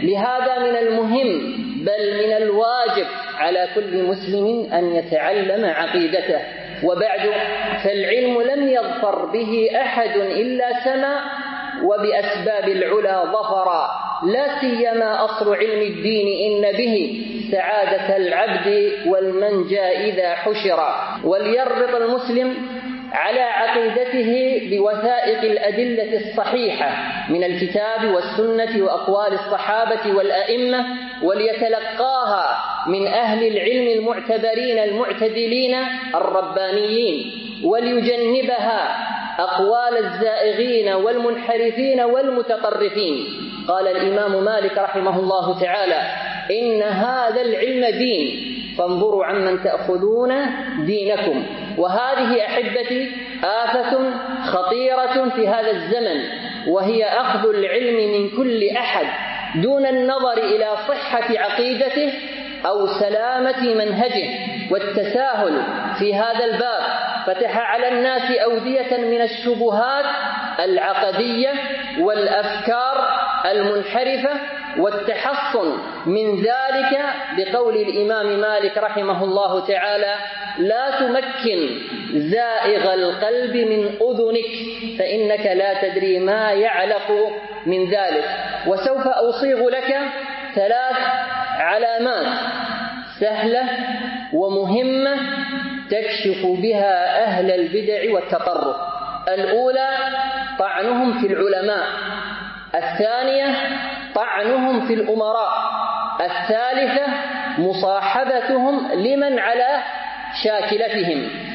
لهذا من المهم بل من الواجب على كل مسلم أن يتعلم عقيدته. وبعد، فالعلم لم يظفر به أحد إلا سما، وبأسباب العلا ظفرا، لا سيما أصل علم الدين إن به سعادة العبد والمنجى إذا حشرا. وليربط المسلم على عقيدته بوثائق الأدلة الصحيحة من الكتاب والسنة وأقوال الصحابة والأئمة، وليتلقاها من أهل العلم المعتبرين المعتدلين الربانيين، وليجنبها أقوال الزائغين والمنحرفين والمتطرفين. قال الإمام مالك رحمه الله تعالى: إن هذا العلم دين، فانظروا عمن تأخذون دينكم. وهذه أحبتي آفة خطيرة في هذا الزمن، وهي أخذ العلم من كل أحد دون النظر إلى صحة عقيدته أو سلامة منهجه، والتساهل في هذا الباب فتح على الناس أودية من الشبهات العقدية والأفكار المنحرفة، والتحصن من ذلك بقول الإمام مالك رحمه الله تعالى: لا تمكن زائغ القلب من أذنك فإنك لا تدري ما يعلق من ذلك. وسوف أصيغ لك 3 علامات سهلة ومهمة تكشف بها أهل البدع والتطرف. الأولى: طعنهم في العلماء. الثانية: طعنهم في الأمراء. الثالثة: مصاحبتهم لمن على شاكلتهم.